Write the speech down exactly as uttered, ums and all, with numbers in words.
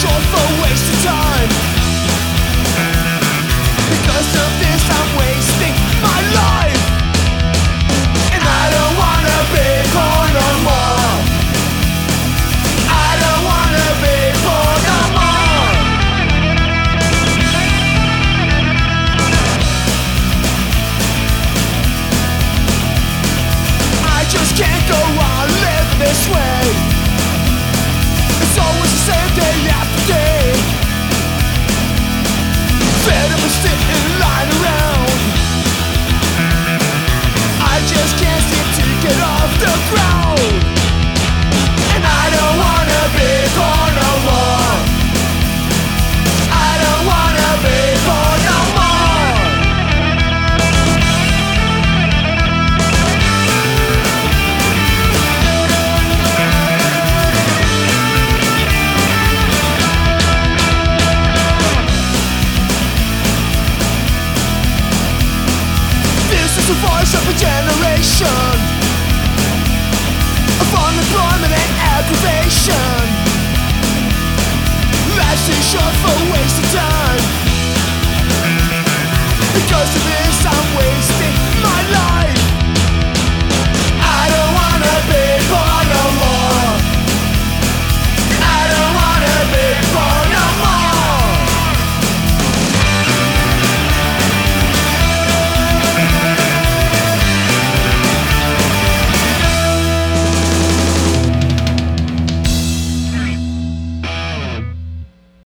short for wasting time. Because of this I'm wasting my life. And I don't wanna be poor no more. I don't wanna be poor no more. I just can't go on living this way. It's always the same day after day. Fed up and sitting lying around. I just can't seem to get off the ground. And I don't wanna be poor no more. I don't wanna be poor no more. This is the voice of a generation of unemployment and aggravation. Life's too short for wasting time. Because of this I'm wasting